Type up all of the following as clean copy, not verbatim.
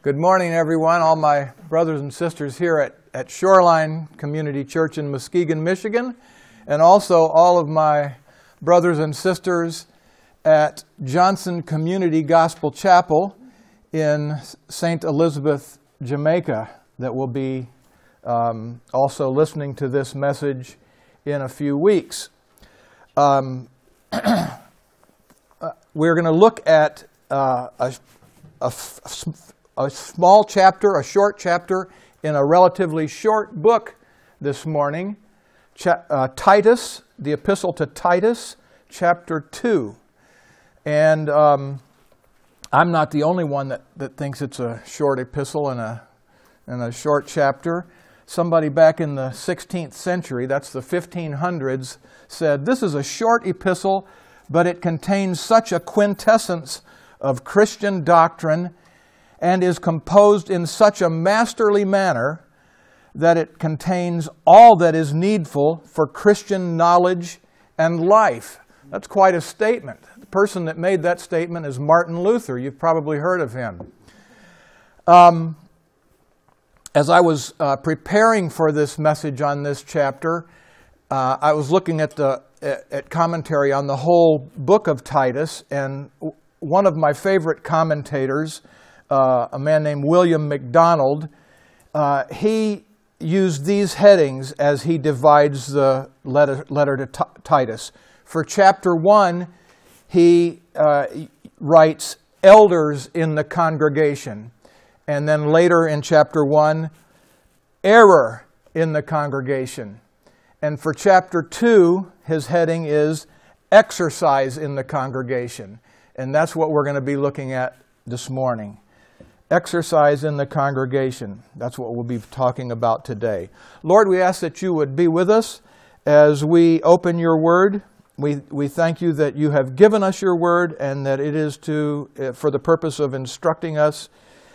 Good morning, everyone. All my brothers and sisters here at Shoreline Community Church in Muskegon, Michigan, and also all of my brothers and sisters at Johnson Community Gospel Chapel in St. Elizabeth, Jamaica, that will be also listening to this message in a few weeks. We're going to look at a small chapter, a short chapter in a relatively short book this morning, Titus, the Epistle to Titus, chapter 2. And I'm not the only one that thinks it's a short epistle and a short chapter. Somebody back in the 16th century, that's the 1500s, said, "This is a short epistle, but it contains such a quintessence of Christian doctrine and is composed in such a masterly manner that it contains all that is needful for Christian knowledge and life." That's quite a statement. The person that made that statement is Martin Luther. You've probably heard of him. As I was preparing for this message on this chapter, I was looking at commentary on the whole book of Titus, and one of my favorite commentators, a man named William MacDonald, he used these headings as he divides the letter to Titus. For chapter 1, he writes elders in the congregation. And then later in chapter 1, error in the congregation. And for chapter 2, his heading is exercise in the congregation. And that's what we're going to be looking at this morning. Exercise in the congregation. That's what we'll be talking about today. Lord, we ask that you would be with us as we open your word. We thank you that you have given us your word and that it is for the purpose of instructing us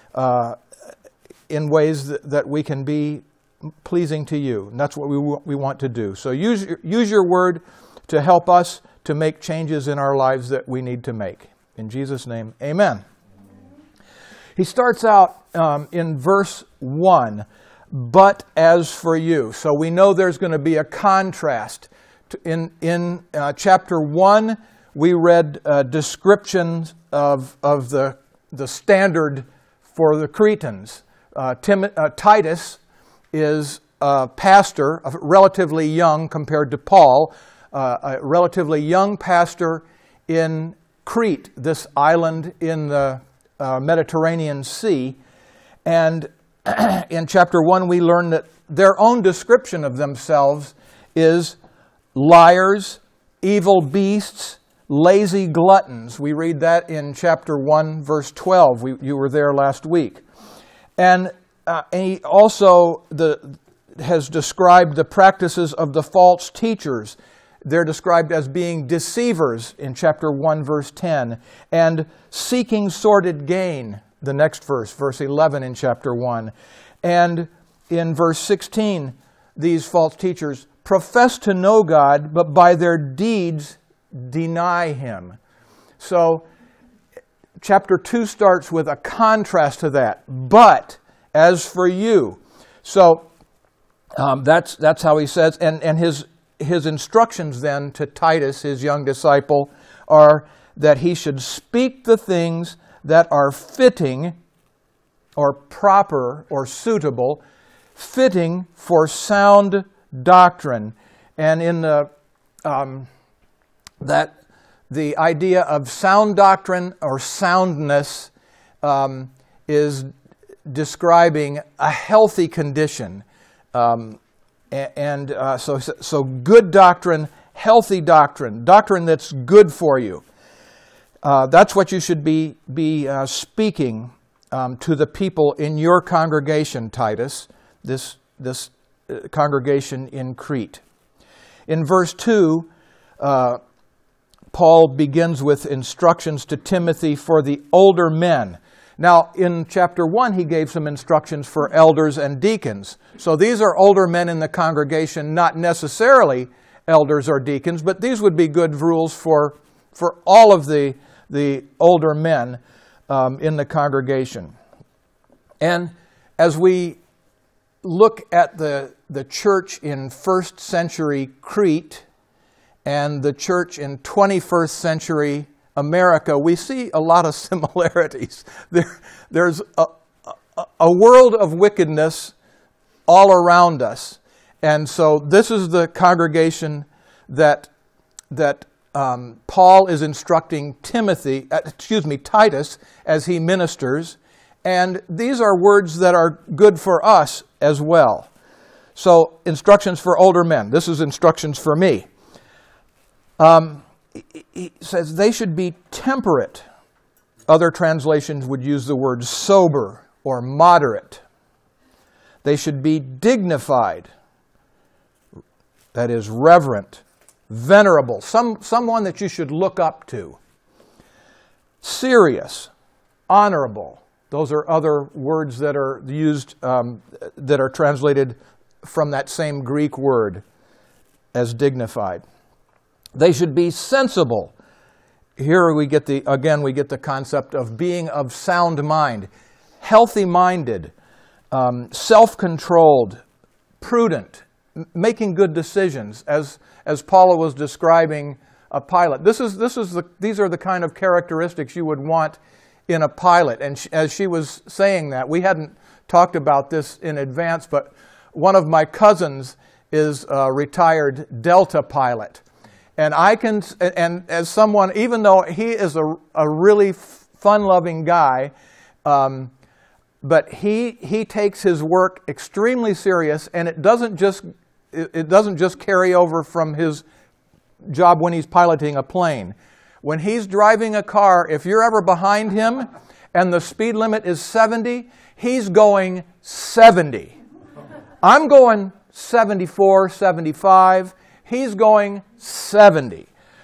in ways that we can be pleasing to you. And that's what we want to do. So use your word to help us to make changes in our lives that we need to make. In Jesus' name, amen. He starts out in verse 1, "But as for you." So we know there's going to be a contrast. In chapter 1, we read descriptions of the standard for the Cretans. Titus is a pastor, relatively young compared to Paul, a relatively young pastor in Crete, this island in the Mediterranean Sea. And in chapter 1, we learn that their own description of themselves is liars, evil beasts, lazy gluttons. We read that in chapter 1, verse 12. You were there last week. And he also has described the practices of the false teachers. They're described as being deceivers in chapter 1, verse 10, and seeking sordid gain, the next verse 11 in chapter 1. And in verse 16, these false teachers profess to know God, but by their deeds deny him. So chapter 2 starts with a contrast to that. But as for you. So that's how he says, and his instructions then to Titus, his young disciple, are that he should speak the things that are fitting or proper or suitable, fitting for sound doctrine. And in the idea of sound doctrine or soundness is describing a healthy condition. So good doctrine, healthy doctrine, doctrine that's good for you. That's what you should be speaking to the people in your congregation, Titus, this congregation in Crete. In verse 2, Paul begins with instructions to Timothy for the older men. Now, in chapter 1, he gave some instructions for elders and deacons. So these are older men in the congregation, not necessarily elders or deacons, but these would be good rules for all of the older men in the congregation. And as we look at the church in first century Crete and the church in 21st century America, we see a lot of similarities. There's a world of wickedness all around us. And so this is the congregation that Paul is instructing Titus as he ministers. And these are words that are good for us as well. So instructions for older men. This is instructions for me. He says they should be temperate. Other translations would use the word sober or moderate. They should be dignified. That is reverent, venerable, someone that you should look up to. Serious, honorable. Those are other words that are used, that are translated from that same Greek word as dignified. They should be sensible. Here we get the concept of being of sound mind, healthy-minded, self-controlled, prudent, making good decisions, as Paula was describing a pilot. These are the kind of characteristics you would want in a pilot. And as she was saying that, we hadn't talked about this in advance, but one of my cousins is a retired Delta pilot. And as someone, even though he is a really fun-loving guy, but he takes his work extremely serious, and it doesn't just carry over from his job when he's piloting a plane. When he's driving a car, if you're ever behind him and the speed limit is 70, he's going 70. I'm going 74, 75. He's going 70.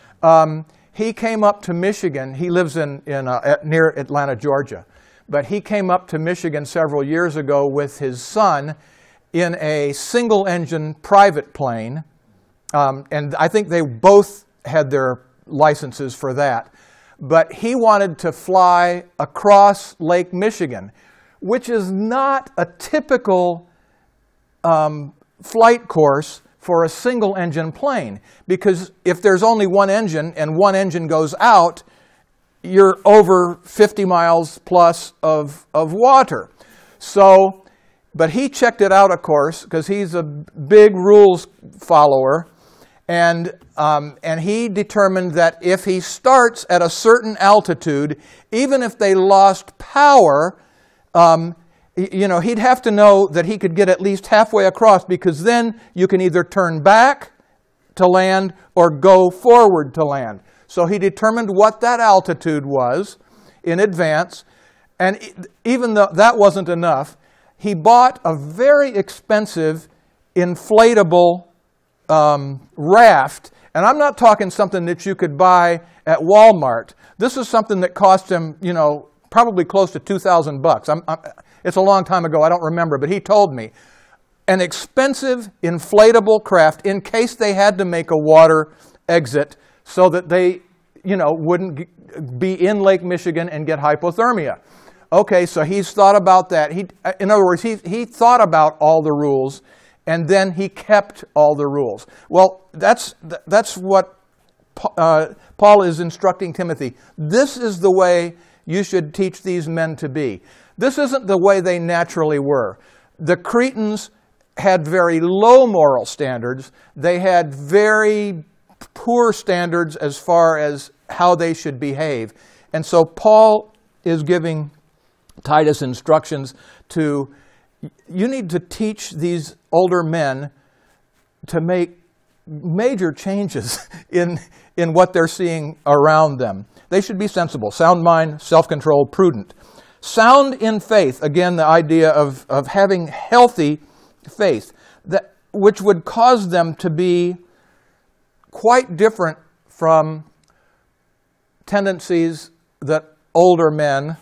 He came up to Michigan. He lives near Atlanta, Georgia. But he came up to Michigan several years ago with his son in a single-engine private plane. And I think they both had their licenses for that. But he wanted to fly across Lake Michigan, which is not a typical flight course for a single-engine plane. Because if there's only one engine and one engine goes out, you're over 50 miles plus of water. So, but he checked it out, of course, because he's a big rules follower. And he determined that if he starts at a certain altitude, even if they lost power, he'd have to know that he could get at least halfway across, because then you can either turn back to land or go forward to land. So he determined what that altitude was in advance, and even though that wasn't enough, he bought a very expensive inflatable raft. And I'm not talking something that you could buy at Walmart. This is something that cost him, probably close to $2,000. It's a long time ago, I don't remember, but he told me. An expensive inflatable craft in case they had to make a water exit so that they, wouldn't be in Lake Michigan and get hypothermia. Okay, so he's thought about that. In other words, he thought about all the rules, and then he kept all the rules. Well, that's what Paul is instructing Timothy. This is the way you should teach these men to be. This isn't the way they naturally were. The Cretans had very low moral standards. They had very poor standards as far as how they should behave. And so Paul is giving Titus instructions you need to teach these older men to make major changes in what they're seeing around them. They should be sensible, sound mind, self-controlled, prudent. Sound in faith, again, the idea of having healthy faith, which would cause them to be quite different from tendencies that older men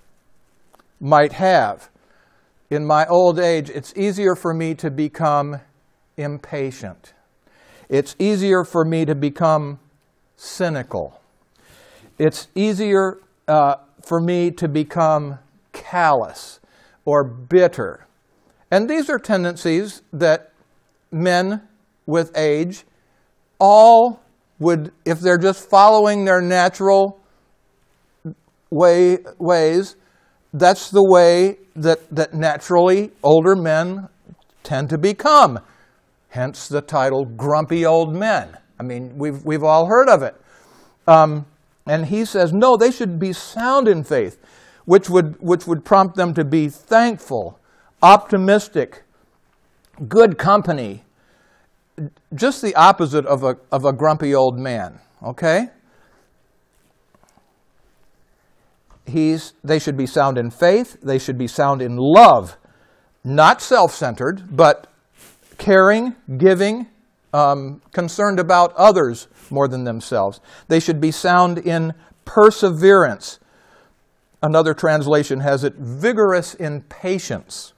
might have. In my old age, it's easier for me to become impatient. It's easier for me to become cynical. It's easier for me to become callous or bitter. And these are tendencies that men with age all would, if they're just following their natural ways, that's the way that naturally older men tend to become. Hence the title Grumpy Old Men. I mean, we've all heard of it. And he says, no, they should be sound in faith, which would prompt them to be thankful, optimistic, good company. Just the opposite of a grumpy old man, okay? They should be sound in faith. They should be sound in love. Not self-centered, but caring, giving, concerned about others more than themselves. They should be sound in perseverance. Another translation has it, vigorous in patience.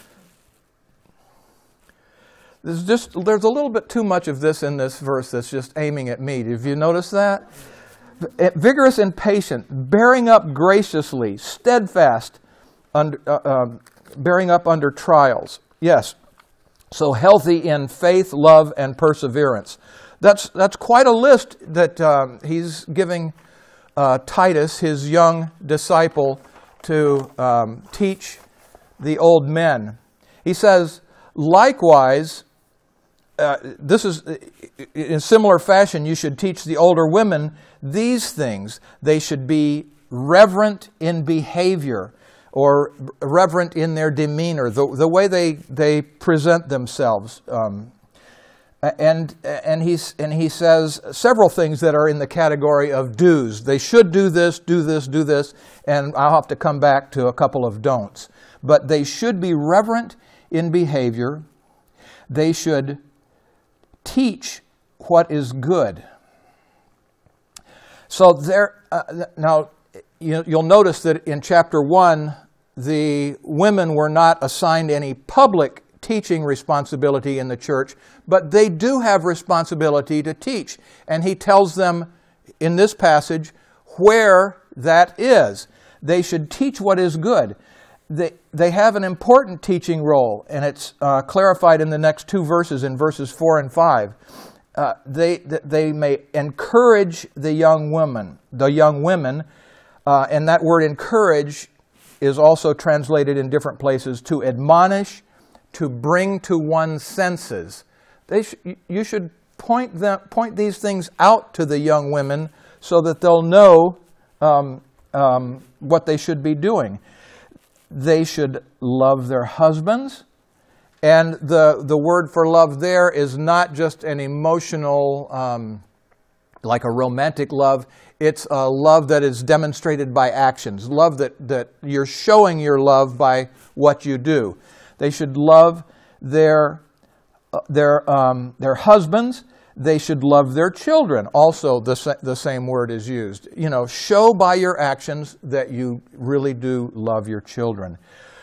There's a little bit too much of this in this verse that's just aiming at me. Have you noticed that? Vigorous and patient, bearing up graciously, steadfast, bearing up under trials. Yes. So healthy in faith, love, and perseverance. That's quite a list that he's giving Titus, his young disciple, to teach the old men. He says, likewise, this is in similar fashion, you should teach the older women these things. They should be reverent in behavior, or reverent in their demeanor, the way they present themselves. And he says several things that are in the category of do's. They should do this, do this, do this, and I'll have to come back to a couple of don'ts. But they should be reverent in behavior. They should teach what is good. So now you'll notice that in chapter 1, the women were not assigned any public teaching responsibility in the church, but they do have responsibility to teach. And he tells them in this passage where that is. They should teach what is good. They have an important teaching role, and it's clarified in the next two verses, in verses 4 and 5. They may encourage the young women, and that word encourage is also translated in different places to admonish, to bring to one's senses. You should point these things out to the young women so that they'll know what they should be doing. They should love their husbands. And the word for love there is not just an emotional, like a romantic love. It's a love that is demonstrated by actions. Love that you're showing your love by what you do. They should love their husbands. They should love their children. Also, the same word is used. Show by your actions that you really do love your children.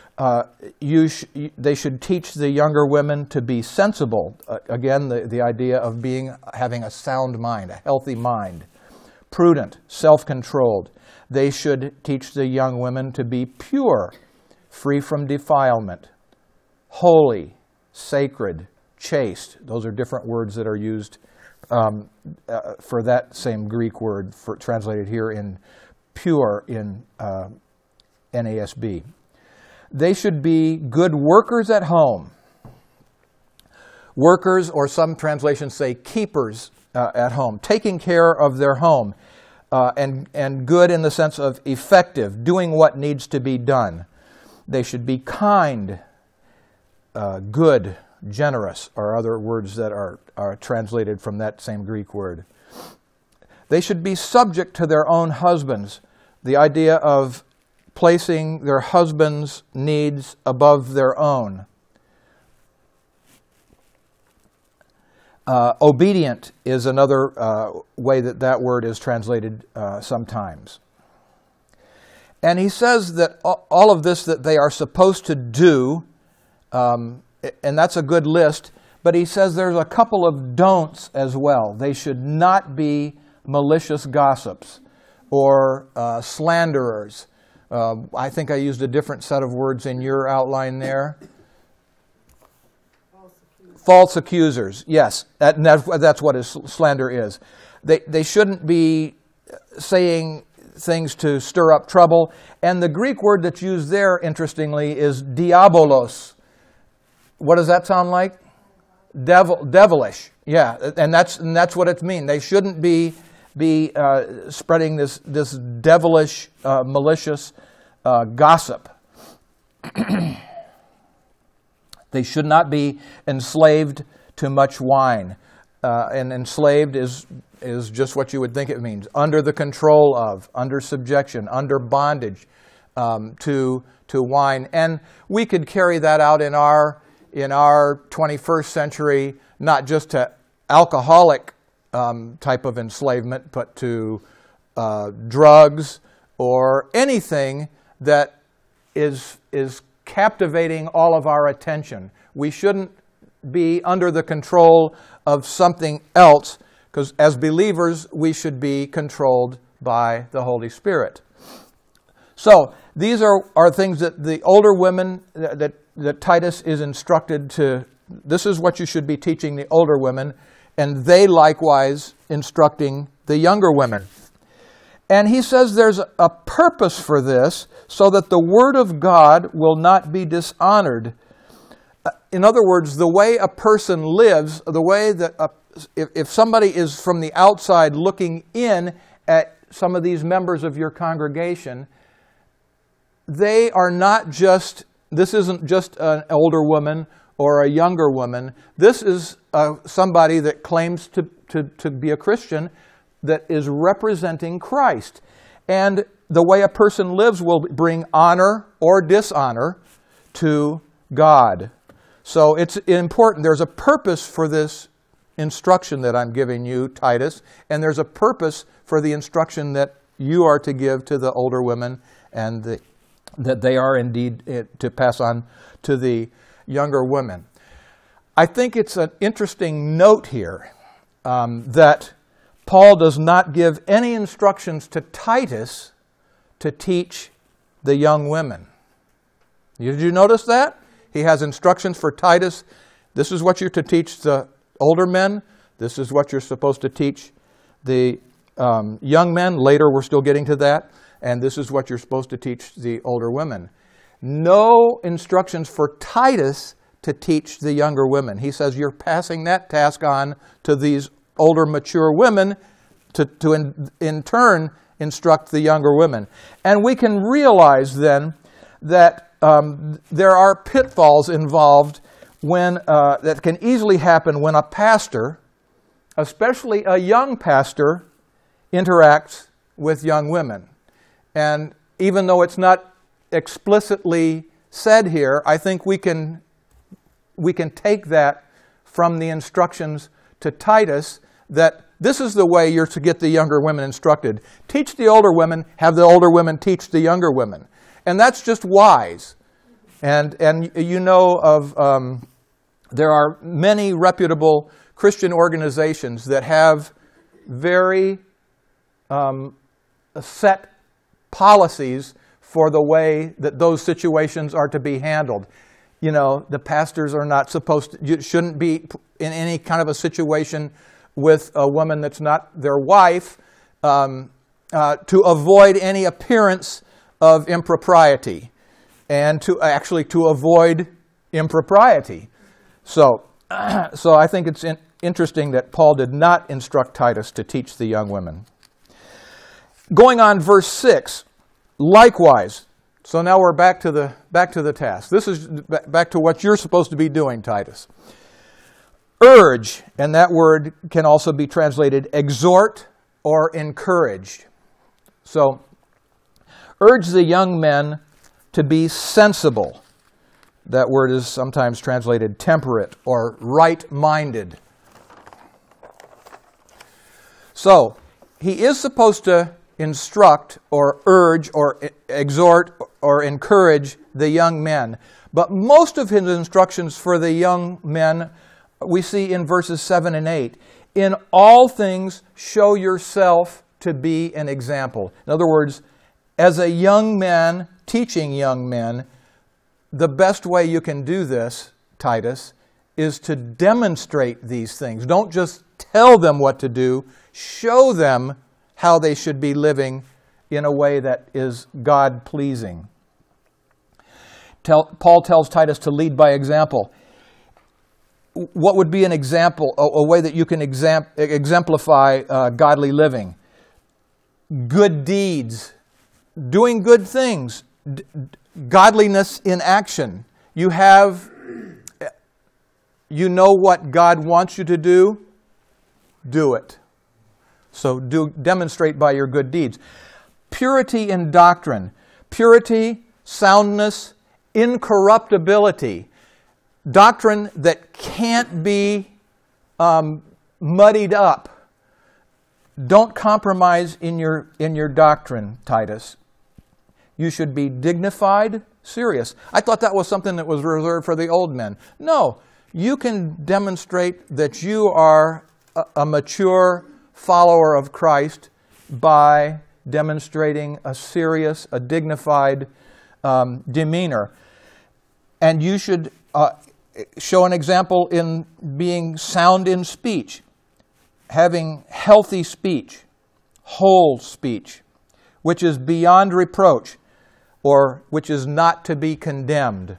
They should teach the younger women to be sensible. Again, the idea of having a sound mind, a healthy mind. Prudent, self-controlled. They should teach the young women to be pure, free from defilement, holy, sacred, chaste. Those are different words that are used for that same Greek word translated here in pure in NASB. They should be good workers at home. Workers, or some translations say keepers at home, taking care of their home, and good in the sense of effective, doing what needs to be done. They should be kind, good, generous, are other words that are translated from that same Greek word. They should be subject to their own husbands. The idea of placing their husbands' needs above their own. Obedient is another way that word is translated sometimes. And he says that all of this that they are supposed to do, and that's a good list, but he says there's a couple of don'ts as well. They should not be malicious gossips or slanderers I think I used a different set of words in your outline there. False accusers, yes. That's what slander is. They shouldn't be saying things to stir up trouble. And the Greek word that's used there, interestingly, is diabolos. What does that sound like? Devilish. Yeah, and that's what it means. They shouldn't be spreading this devilish, malicious gossip. They should not be enslaved to much wine. And enslaved is just what you would think it means. Under the control of, under subjection, under bondage to wine. And we could carry that out in our 21st century, not just to alcoholic type of enslavement, but to drugs or anything that is captivating all of our attention. We shouldn't be under the control of something else, because as believers, we should be controlled by the Holy Spirit. So these are things that the older women, that Titus is instructed to, this is what you should be teaching the older women, and they likewise instructing the younger women. And he says there's a purpose for this, so that the Word of God will not be dishonored. In other words, the way a person lives, the way that if somebody is from the outside looking in at some of these members of your congregation, they are not just, this isn't just an older woman or a younger woman. This is somebody that claims to be a Christian that is representing Christ. And the way a person lives will bring honor or dishonor to God. So it's important. There's a purpose for this instruction that I'm giving you, Titus, and there's a purpose for the instruction that you are to give to the older women, and that they are indeed to pass on to the younger women. I think it's an interesting note here that Paul does not give any instructions to Titus to teach the young women. Did you notice that? He has instructions for Titus. This is what you're to teach the older men. This is what you're supposed to teach the young men. Later, we're still getting to that. And this is what you're supposed to teach the older women. No instructions for Titus to teach the younger women. He says you're passing that task on to these older, mature women to in turn instruct the younger women. And we can realize then that there are pitfalls involved when that can easily happen when a pastor, especially a young pastor, interacts with young women. And even though it's not explicitly said here, I think we can take that from the instructions to Titus, that this is the way you're to get the younger women instructed. Teach the older women, have the older women teach the younger women. And that's just wise. And you know of, there are many reputable Christian organizations that have very set policies for the way that those situations are to be handled. You know, the pastors are not supposed to, you shouldn't be in any kind of a situation with a woman that's not their wife, to avoid any appearance of impropriety, and to avoid impropriety. So I think it's interesting that Paul did not instruct Titus to teach the young women. Going on, verse 6, likewise. So now we're back to the task. This is back to what you're supposed to be doing, Titus. Urge, and that word can also be translated exhort or encourage. So, urge the young men to be sensible. That word is sometimes translated temperate or right-minded. So, he is supposed to instruct or urge or exhort or encourage the young men. But most of his instructions for the young men we see in verses 7 and 8. In all things, show yourself to be an example. In other words, As a young man, teaching young men, the best way you can do this, Titus, is to demonstrate these things. Don't just tell them what to do. Show them how they should be living in a way that is God-pleasing. Paul tells Titus to lead by example. What would be an example, a way that you can exemplify godly living? Good deeds, doing good things, godliness in action. You know what God wants you to do it. So demonstrate by your good deeds. Purity in doctrine, purity, soundness, incorruptibility. Doctrine that can't be muddied up. Don't compromise in your doctrine, Titus. You should be dignified, serious. I thought that was something that was reserved for the old men. No, you can demonstrate that you are a mature follower of Christ by demonstrating a serious, a dignified demeanor. And you should show an example in being sound in speech, having healthy speech, whole speech, which is beyond reproach, or which is not to be condemned.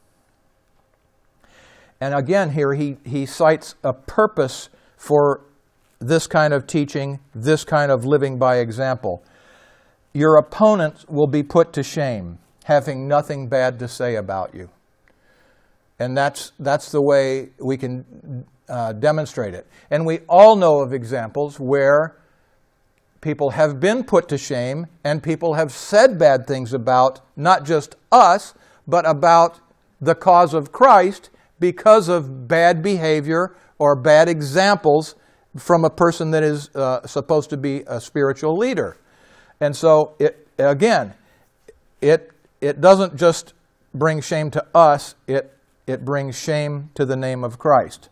And again here he cites a purpose for this kind of teaching, this kind of living by example. Your opponents will be put to shame, having nothing bad to say about you. And that's the way we can demonstrate it. And we all know of examples where people have been put to shame and people have said bad things about not just us, but about the cause of Christ because of bad behavior or bad examples from a person that is supposed to be a spiritual leader. And so, it doesn't just bring shame to us, it brings shame to the name of Christ.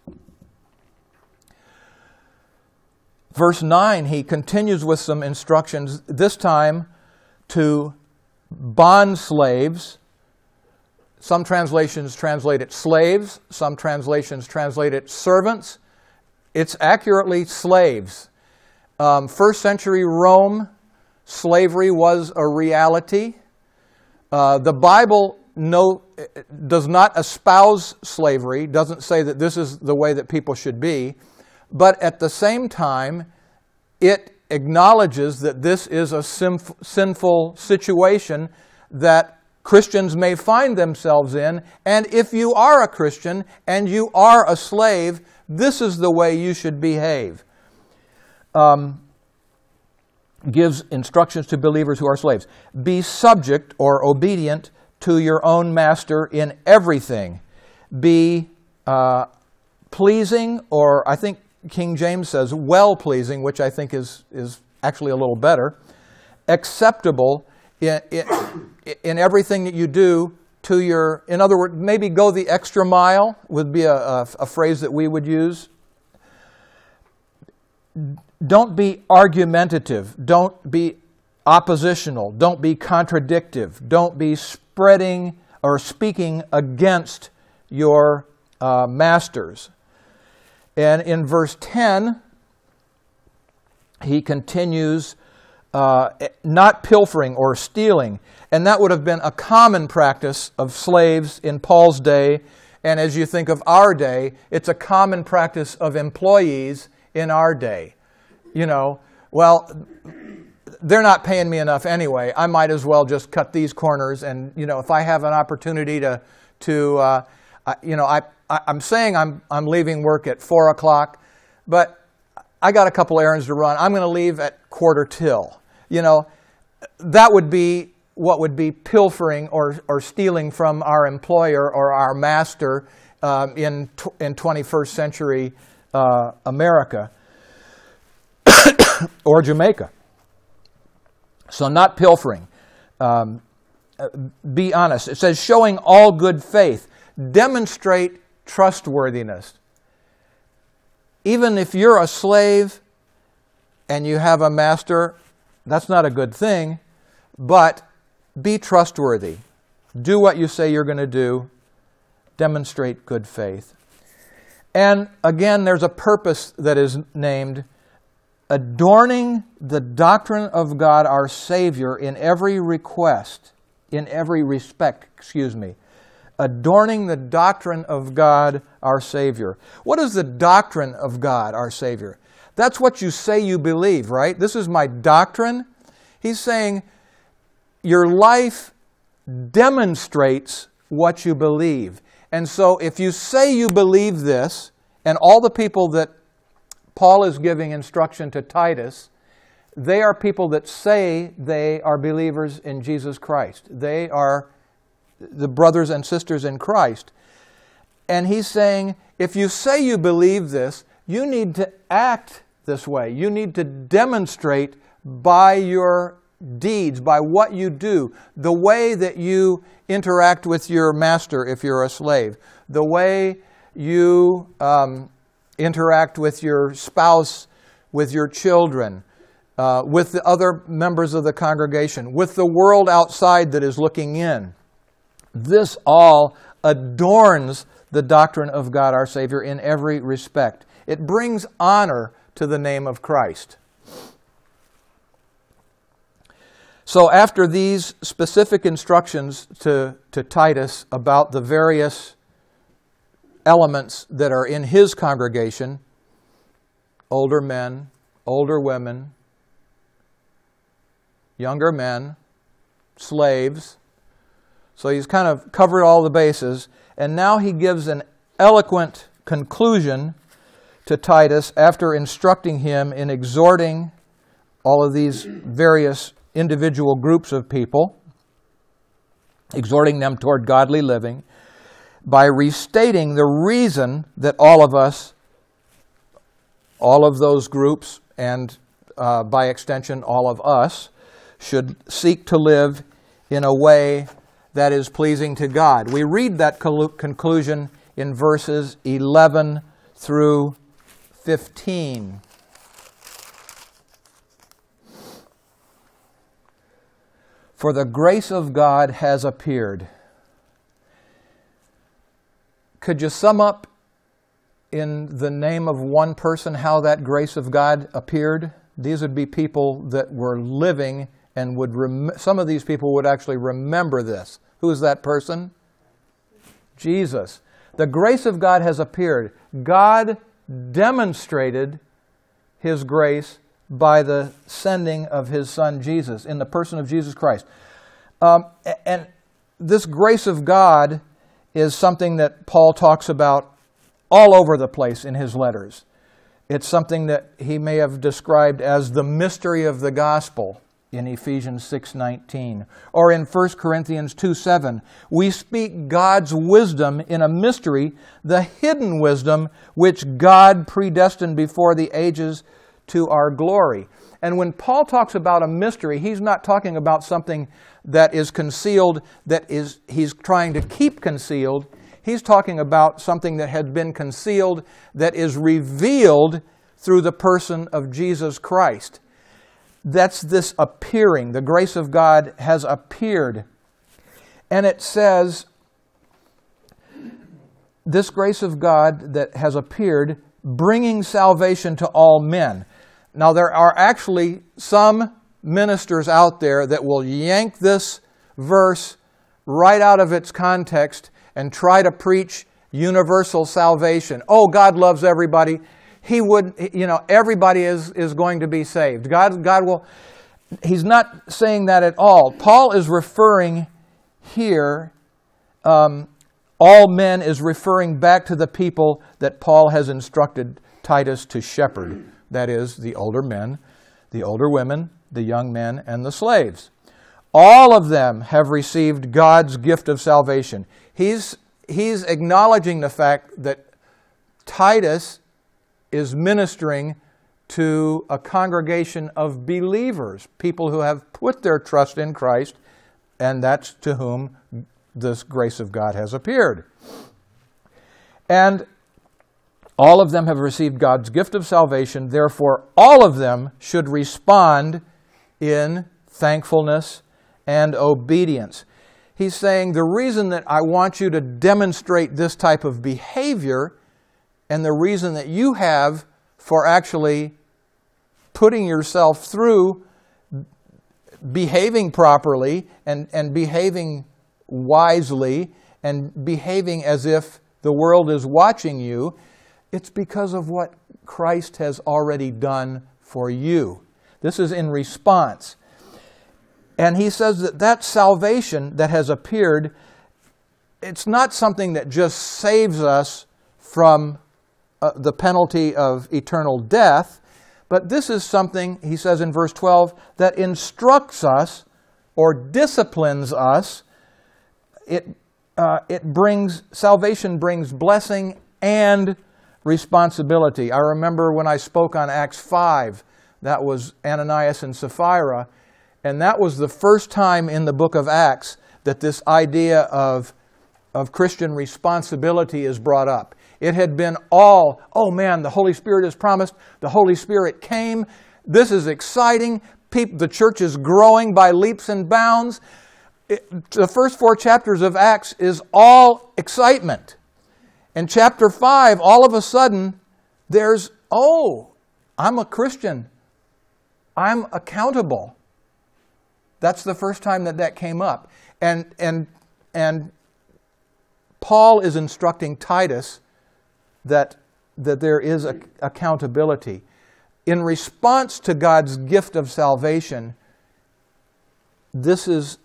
Verse 9, he continues with some instructions, this time to bond slaves. Some translations translate it slaves. Some translations translate it servants. It's accurately slaves. First century Rome, slavery was a reality. The Bible does not espouse slavery, doesn't say that this is the way that people should be, but at the same time, it acknowledges that this is a sinful situation that Christians may find themselves in, and if you are a Christian and you are a slave, this is the way you should behave. Gives instructions to believers who are slaves. Be subject or obedient to your own master in everything. Be pleasing, or I think King James says well-pleasing, which I think is actually a little better. Acceptable in everything that you do to your, in other words, maybe go the extra mile would be a phrase that we would use. Don't be argumentative. Don't be oppositional. Don't be contradictive. Don't be spreading or speaking against your masters. And in verse 10, he continues, not pilfering or stealing. And that would have been a common practice of slaves in Paul's day. And as you think of our day, it's a common practice of employees in our day. You know, well, they're not paying me enough anyway. I might as well just cut these corners. And, you know, if I have an opportunity I'm saying I'm leaving work at 4 o'clock, but I got a couple errands to run. I'm going to leave at 1:45. You know, that would be what would be pilfering or stealing from our employer or our master in 21st century America or Jamaica. So not pilfering. Be honest. It says showing all good faith. Demonstrate trustworthiness. Even if you're a slave and you have a master, that's not a good thing. but be trustworthy. Do what you say you're going to do. Demonstrate good faith. And again, there's a purpose that is named adorning the doctrine of God our Savior in every respect. Adorning the doctrine of God our Savior. What is the doctrine of God our Savior? That's what you say you believe, right? This is my doctrine. He's saying your life demonstrates what you believe. And so if you say you believe this, and all the people that Paul is giving instruction to Titus, they are people that say they are believers in Jesus Christ. They are the brothers and sisters in Christ. And he's saying, if you say you believe this, you need to act this way. You need to demonstrate by your deeds, by what you do, the way that you interact with your master if you're a slave, the way you interact with your spouse, with your children, with the other members of the congregation, with the world outside that is looking in. This all adorns the doctrine of God our Savior in every respect. It brings honor to the name of Christ. So after these specific instructions to Titus about the various elements that are in his congregation, older men, older women, younger men, slaves. So he's kind of covered all the bases. And now he gives an eloquent conclusion to Titus after instructing him in exhorting all of these various individual groups of people, exhorting them toward godly living, by restating the reason that all of us, all of those groups, and by extension all of us, should seek to live in a way that is pleasing to God. We read that conclusion in verses 11 through 15. For the grace of God has appeared. Could you sum up in the name of one person how that grace of God appeared? These would be people that were living and would some of these people would actually remember this. Who is that person? Jesus. The grace of God has appeared. God demonstrated His grace by the sending of His Son Jesus, in the person of Jesus Christ. And this grace of God is something that Paul talks about all over the place in his letters. It's something that he may have described as the mystery of the gospel in Ephesians 6:19. Or in 1 Corinthians 2:7, we speak God's wisdom in a mystery, the hidden wisdom which God predestined before the ages to our glory. And when Paul talks about a mystery, he's not talking about something that is concealed, he's trying to keep concealed. He's talking about something that had been concealed that is revealed through the person of Jesus Christ. That's this appearing. The grace of God has appeared. And it says, this grace of God that has appeared, bringing salvation to all men. Now, there are actually some ministers out there that will yank this verse right out of its context and try to preach universal salvation. Oh, God loves everybody. He would, everybody is going to be saved. God will. He's not saying that at all. Paul is referring here, all men is referring back to the people that Paul has instructed Titus to shepherd. That is, the older men, the older women, the young men, and the slaves. All of them have received God's gift of salvation. He's acknowledging the fact that Titus is ministering to a congregation of believers, people who have put their trust in Christ, and that's to whom this grace of God has appeared. And all of them have received God's gift of salvation. Therefore, all of them should respond in thankfulness and obedience. He's saying the reason that I want you to demonstrate this type of behavior and the reason that you have for actually putting yourself through behaving properly and behaving wisely and behaving as if the world is watching you, it's because of what Christ has already done for you. This is in response. And he says that that salvation that has appeared, it's not something that just saves us from the penalty of eternal death, but this is something, he says in verse 12, that instructs us or disciplines us. Salvation brings blessing and responsibility. I remember when I spoke on Acts 5, that was Ananias and Sapphira, and that was the first time in the book of Acts that this idea of Christian responsibility is brought up. It had been all, oh man, the Holy Spirit is promised, the Holy Spirit came, this is exciting, the church is growing by leaps and bounds. The first 4 chapters of Acts is all excitement. In chapter 5, all of a sudden, there's, oh, I'm a Christian. I'm accountable. That's the first time that came up. And Paul is instructing Titus that there is accountability. In response to God's gift of salvation, it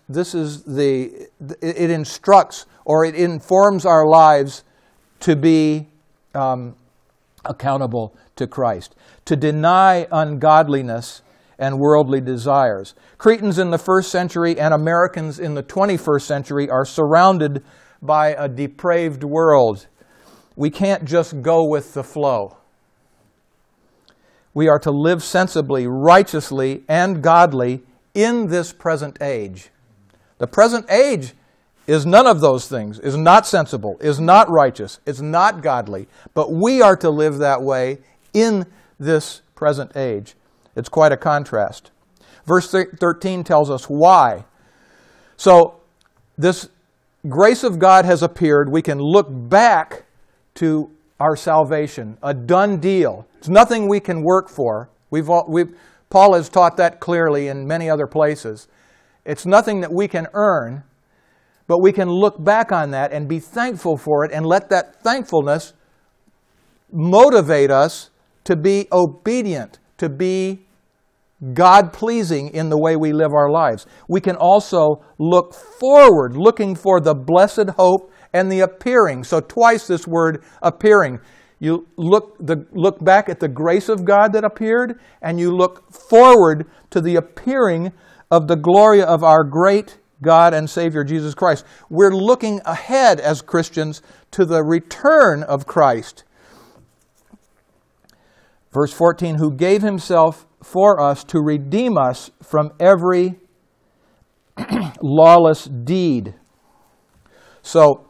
instructs or it informs our lives to be accountable to Christ, to deny ungodliness and worldly desires. Cretans in the first century and Americans in the 21st century are surrounded by a depraved world. We can't just go with the flow. We are to live sensibly, righteously, and godly in this present age. The present age is none of those things, is not sensible, is not righteous, is not godly. But we are to live that way in this present age. It's quite a contrast. Verse 13 tells us why. So, this grace of God has appeared. We can look back to our salvation, a done deal. It's nothing we can work for. Paul has taught that clearly in many other places. It's nothing that we can earn, but we can look back on that and be thankful for it and let that thankfulness motivate us to be obedient, to be God-pleasing in the way we live our lives. We can also look forward, looking for the blessed hope and the appearing. So twice this word appearing. You look back at the grace of God that appeared, and you look forward to the appearing of the glory of our great God and Savior Jesus Christ. We're looking ahead as Christians to the return of Christ. Verse 14, who gave himself for us to redeem us from every lawless deed. So,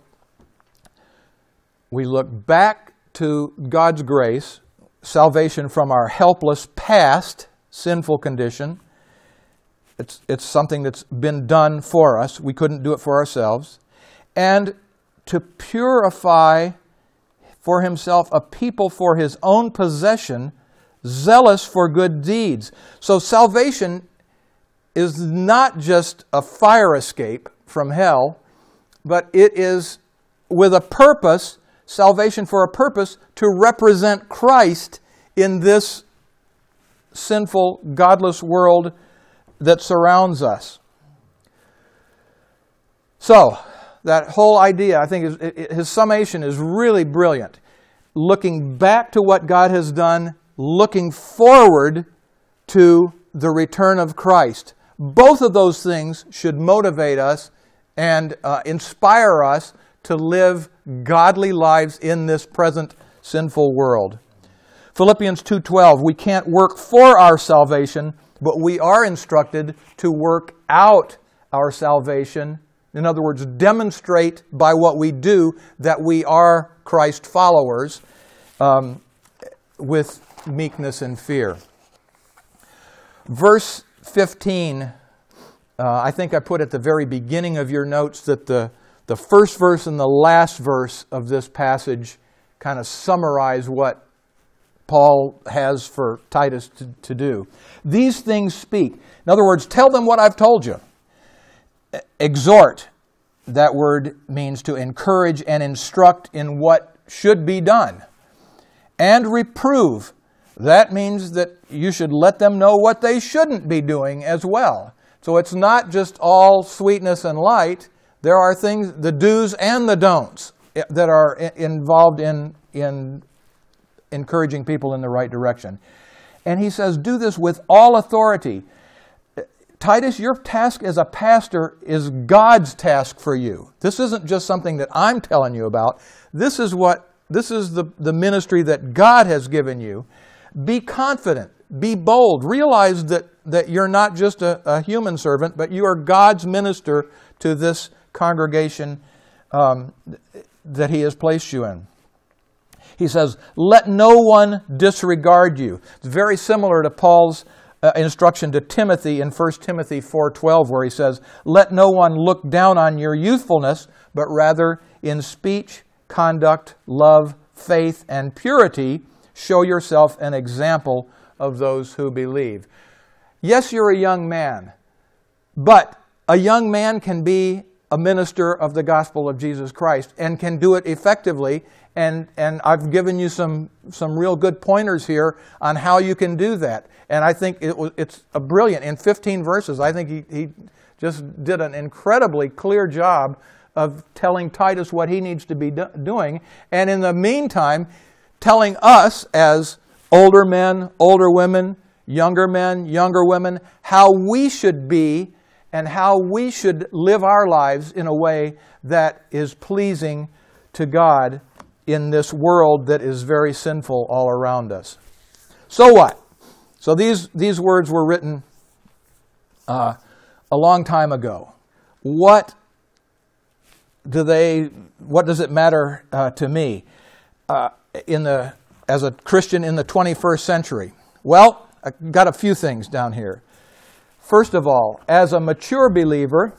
we look back to God's grace, salvation from our helpless past sinful condition. It's something that's been done for us. We couldn't do it for ourselves. And to purify for himself a people for his own possession, zealous for good deeds. So salvation is not just a fire escape from hell, but it is with a purpose, salvation for a purpose, to represent Christ in this sinful, godless world that surrounds us. So, that whole idea, I think, his summation is really brilliant. Looking back to what God has done, looking forward to the return of Christ. Both of those things should motivate us and inspire us to live godly lives in this present sinful world. Philippians 2:12, we can't work for our salvation, but we are instructed to work out our salvation. In other words, demonstrate by what we do that we are Christ followers with meekness and fear. Verse 15 I think I put at the very beginning of your notes that the first verse and the last verse of this passage kind of summarize what Paul has for Titus to do. These things speak. In other words, tell them what I've told you. Exhort, that word means to encourage and instruct in what should be done. And reprove, that means that you should let them know what they shouldn't be doing as well. So it's not just all sweetness and light. There are things, the do's and the don'ts, that are involved in encouraging people in the right direction. And he says, do this with all authority. Titus, your task as a pastor is God's task for you. This isn't just something that I'm telling you about. This is the ministry that God has given you. Be confident. Be bold. Realize that you're not just a human servant, but you are God's minister to this congregation that He has placed you in. He says, let no one disregard you. It's very similar to Paul's instruction to Timothy in 1 Timothy 4:12, where he says, let no one look down on your youthfulness, but rather in speech, conduct, love, faith, and purity, show yourself an example of those who believe. Yes, you're a young man, but a young man can be a minister of the gospel of Jesus Christ and can do it effectively. And I've given you some real good pointers here on how you can do that. And I think it's a brilliant, in 15 verses, I think he just did an incredibly clear job of telling Titus what he needs to be doing. And in the meantime, telling us as older men, older women, younger men, younger women, how we should be and how we should live our lives in a way that is pleasing to God in this world that is very sinful all around us. So what? So these words were written a long time ago. What does it matter to me as a Christian in the 21st century? Well, I got a few things down here. First of all, as a mature believer,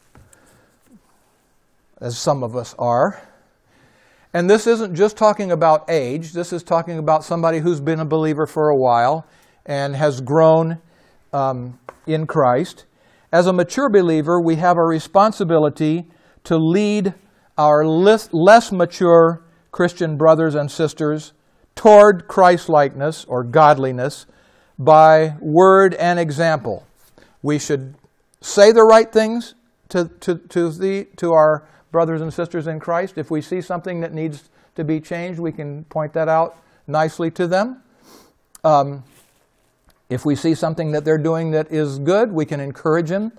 as some of us are, and this isn't just talking about age, this is talking about somebody who's been a believer for a while and has grown in Christ. As a mature believer, we have a responsibility to lead our less mature Christian brothers and sisters toward Christ-likeness or godliness by word and example. We should say the right things to our brothers and sisters in Christ. If we see something that needs to be changed, we can point that out nicely to them. If we see something that they're doing that is good, we can encourage them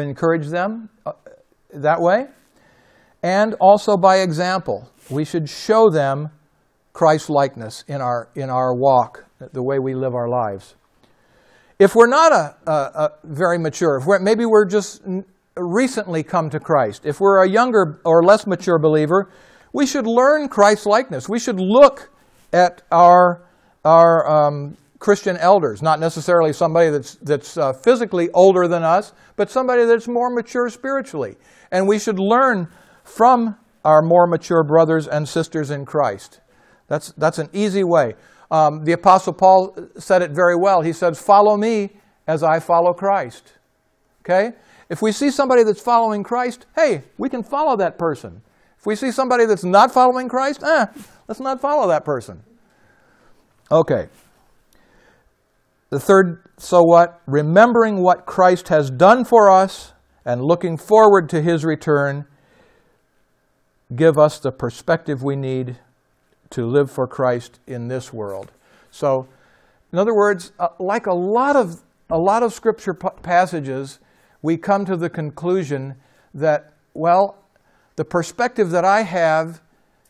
that way. And also by example, we should show them Christ-likeness in our walk, the way we live our lives. If we're not a very mature, maybe we're just recently come to Christ, if we're a younger or less mature believer, we should learn Christ-likeness. We should look at our Christian elders, not necessarily somebody that's physically older than us, but somebody that's more mature spiritually. And we should learn from our more mature brothers and sisters in Christ. That's an easy way. The Apostle Paul said it very well. He says, follow me as I follow Christ. Okay? If we see somebody that's following Christ, hey, we can follow that person. If we see somebody that's not following Christ, let's not follow that person. Okay. The third, so what? Remembering what Christ has done for us and looking forward to His return, give us the perspective we need to live for Christ in this world. So, in other words, like a lot of Scripture passages, we come to the conclusion that, well, the perspective that I have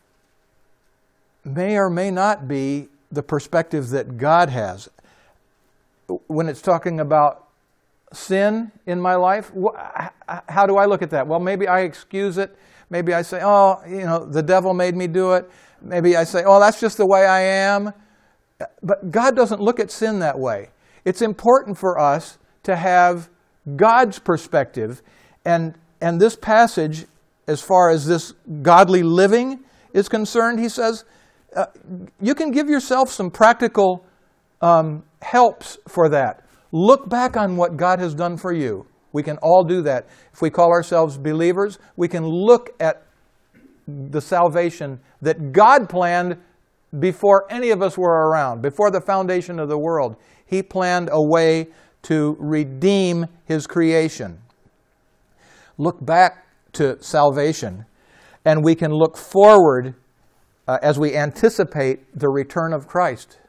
may or may not be the perspective that God has. When it's talking about sin in my life, how do I look at that? Well, maybe I excuse it. Maybe I say, the devil made me do it. Maybe I say, that's just the way I am. But God doesn't look at sin that way. It's important for us to have God's perspective. And this passage, as far as this godly living is concerned, he says, you can give yourself some practical helps for that. Look back on what God has done for you. We can all do that. If we call ourselves believers, we can look at the salvation that God planned before any of us were around, before the foundation of the world. He planned a way to redeem His creation. Look back to salvation, and we can look forward as we anticipate the return of Christ.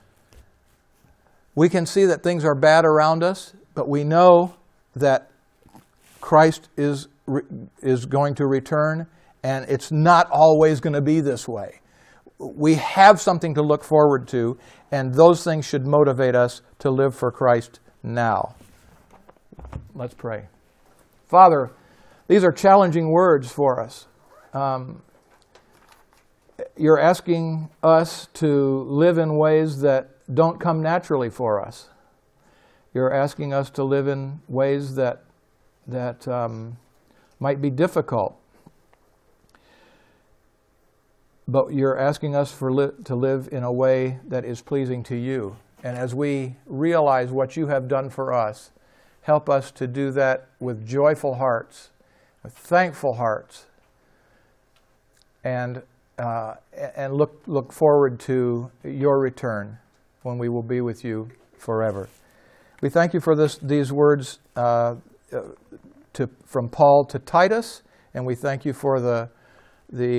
We can see that things are bad around us, but we know that Christ is going to return, and it's not always going to be this way. We have something to look forward to, and those things should motivate us to live for Christ now. Let's pray. Father, these are challenging words for us. You're asking us to live in ways that don't come naturally for us. You're asking us to live in ways that might be difficult. But you're asking us to live in a way that is pleasing to you. And as we realize what you have done for us, help us to do that with joyful hearts, with thankful hearts, and look forward to your return when we will be with you forever. We thank you for these words from Paul to Titus, and we thank you for the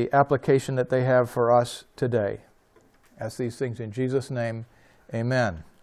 application that they have for us today. Ask these things in Jesus' name, amen.